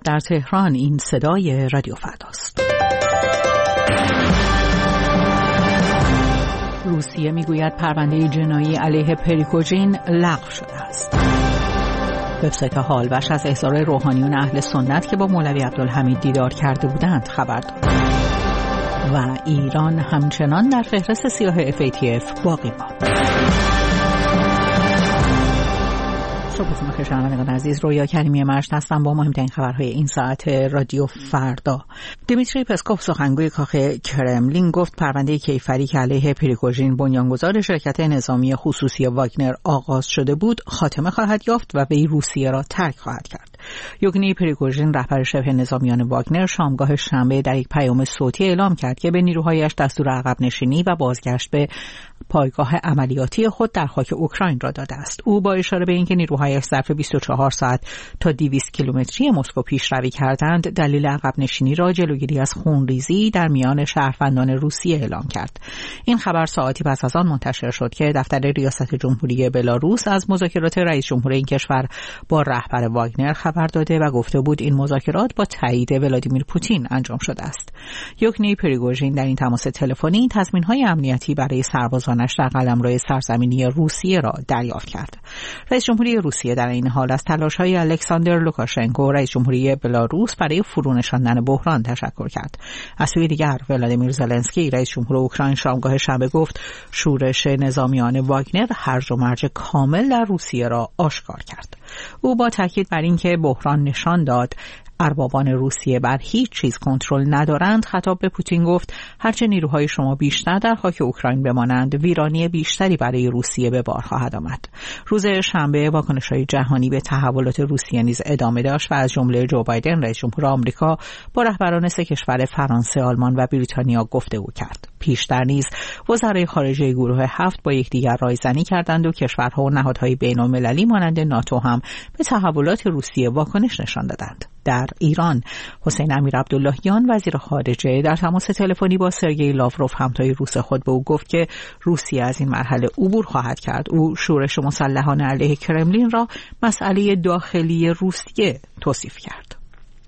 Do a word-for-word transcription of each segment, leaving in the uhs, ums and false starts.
در تهران. این صدای رادیو فرداست. روسیه میگوید پرونده جنایی علیه پریگوژین لغو شده است. وبسایت حالوش از احضار روحانیون اهل سنت که با مولوی عبدالحمید دیدار کرده بودند خبر داد. و ایران همچنان در فهرست سیاه اف ای تی اف باقی ماند. صبحتون بخیر شنوندگان عزیز، رویا کریمی مشت هستم با مهمترین خبرهای این ساعت رادیو فردا. دیمیتری پسکوف سخنگوی کاخ کرملین گفت پرونده کیفری که علیه پریگوژین بنیانگذار شرکت نظامی خصوصی واگنر آغاز شده بود خاتمه خواهد یافت و وی روسیه را ترک خواهد کرد. یوگنی پریگوژین رهبر شبه نظامیان واگنر شامگاه شنبه در یک پیام صوتی اعلام کرد که به نیروهایش دستور عقب نشینی و بازگشت به پایگاه عملیاتی خود در خاک اوکراین را داده است. او با اشاره به اینکه نیروهایش ظرف بیست و چهار ساعت تا دویست کیلومتری مسکو پیشروی کردند، دلیل عقب نشینی را جلوگیری از خونریزی در میان شهروندان روسیه اعلام کرد. این خبر ساعتی پس از آن منتشر شد که دفتر ریاست جمهوری بلاروس از مذاکرات رئیس جمهور این کشور با رهبر واگنر خبر داده و گفته بود این مذاکرات با تایید ولادیمیر پوتین انجام شده است. یوگنی پریگوژین در این تماس تلفنی تضمین‌های امنیتی برای سربازانش در قلمرو سرزمینی روسیه را دریافت کرد. رئیس جمهوری روسیه در این حال از تلاش‌های الکساندر لوکاشنکو رئیس جمهوری بلاروس برای فرونشاندن بحران تشکر کرد. از سوی دیگر ولادیمیر زلنسکی رئیس جمهور اوکراین شامگاه شنبه گفت شورش نظامیان واگنر هرج و مرج کامل در روسیه را آشکار کرد. او با تاکید بر اینکه بحران نشان داد اربابان روسیه بر هیچ چیز کنترل ندارند، خطاب به پوتین گفت هرچه نیروهای شما بیشتر در خاک اوکراین بمانند، ویرانی بیشتری برای روسیه به بار خواهد آمد. روز شنبه واکنش‌های جهانی به تحولات روسیه نیز ادامه داشت و از جمله جو بایدن رئیس جمهور آمریکا با رهبران سه کشور فرانسه، آلمان و بریتانیا گفتگو کرد. پیشتر نیز وزرای خارجه گروه هفت با یکدیگر رایزنی کردند و کشورها و نهادهای بین‌المللی مانند ناتو هم به تحولات روسیه واکنش نشان دادند. در ایران حسین امیر عبداللهیان وزیر خارجه در تماس تلفنی با سرگئی لاوروف همتای روس خود به او گفت که روسیه از این مرحله عبور خواهد کرد. او شورش مسلحانه علیه کرملین را مسئله داخلی روسیه توصیف کرد.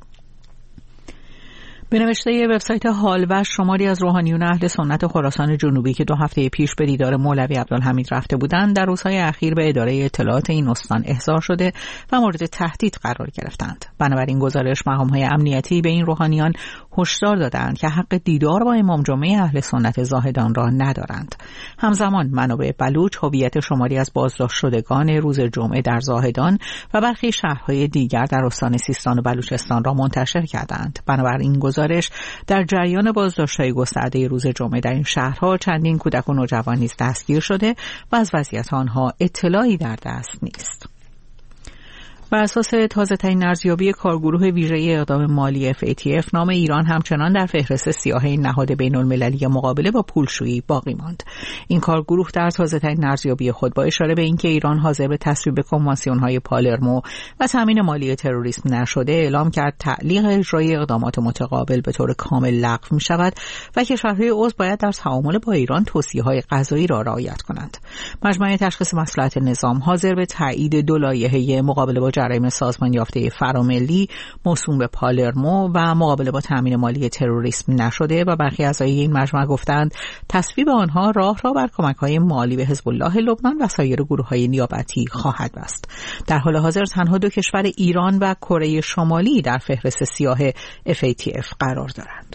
به نوشته وبسایت حالوش شماری از روحانیون اهل سنت خراسان جنوبی که دو هفته پیش به دیدار مولوی عبدالحمید رفته بودند در روزهای اخیر به اداره اطلاعات این استان احضار شده و مورد تهدید قرار گرفتند. بنابراین گزارش مقام‌های امنیتی به این روحانیان هشدار دادند که حق دیدار با امام جمعه اهل سنت زاهدان را ندارند. همزمان منابع بلوچ هویت شماری از بازداشت شدگان روز جمعه در زاهدان و برخی شهرهای دیگر در استان سیستان و بلوچستان را منتشر کردند. بنابراین گزارش در جریان بازداشت‌های گسترده روز جمعه در این شهرها چندین کودک و نوجوان نیز دستگیر شده و از وضعیت آنها اطلاعی در دست نیست. بر اساس تازه‌ترین ارزیابی کارگروه ویژه اقدام مالی اف ای تی اف، نام ایران همچنان در فهرست سیاه این نهاد بین‌المللی مقابله با پولشویی باقی ماند. این کارگروه در تازه‌ترین ارزیابی خود با اشاره به اینکه ایران حاضر به تصویب کنوانسیون‌های پالرمو و تامین مالی تروریسم نشده، اعلام کرد تعلیق اجرای اقدامات متقابل به طور کامل لغو می‌شود و کشورهای عضو باید در تعامل با ایران توصیه‌های قضایی را رعایت کنند. مجمع تشخیص مصلحت نظام حاضر به تایید دو لایحه مقابله با جرایم سازمان یافته فراملی موسوم به پالرمو و مقابله با تامین مالی تروریسم نشده و برخی اعضای این مجمع گفتند تصویب آنها راه را بر کمک‌های مالی به حزب الله لبنان و سایر گروه‌های نیابتی خواهد بست. در حال حاضر تنها دو کشور ایران و کره شمالی در فهرست سیاه اف ای تی اف قرار دارند.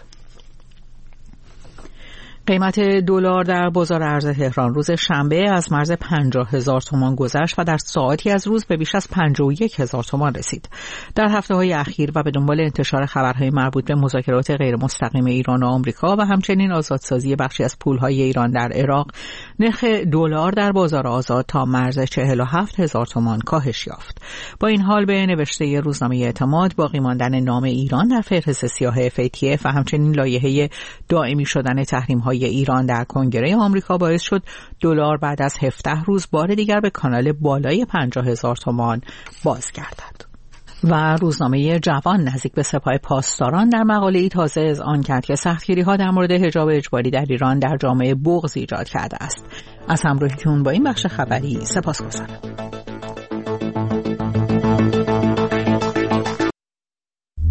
قیمت دلار در بازار ارز تهران روز شنبه از مرز پنجاه هزار تومان گذشت و در ساعتی از روز به بیش از پنجاه و یک هزار تومان رسید. در هفته‌های اخیر و به دنبال انتشار خبرهای مربوط به مذاکرات غیر مستقیم ایران و آمریکا و همچنین آزادسازی بخشی از پولهای ایران در عراق، نرخ دلار در بازار آزاد تا مرز چهل و هفت هزار تومان کاهش یافت. با این حال به نوشته روزنامه اعتماد، باقی ماندن نام ایران در فهرست سیاه اف ای تی اف و همچنین لایحه دائمی شدن تحریم‌های ایران در کنگره آمریکا باعث شد دلار بعد از هفده روز بار دیگر به کانال بالای پنجاه هزار تومان بازگردد. و روزنامه جوان نزدیک به سپاه پاسداران در مقاله‌ای تازه اذعان کرد که سختگیری‌ها در مورد حجاب اجباری در ایران در جامعه بغض ایجاد کرده است. از همراهیتون با این بخش خبری سپاسگزارم.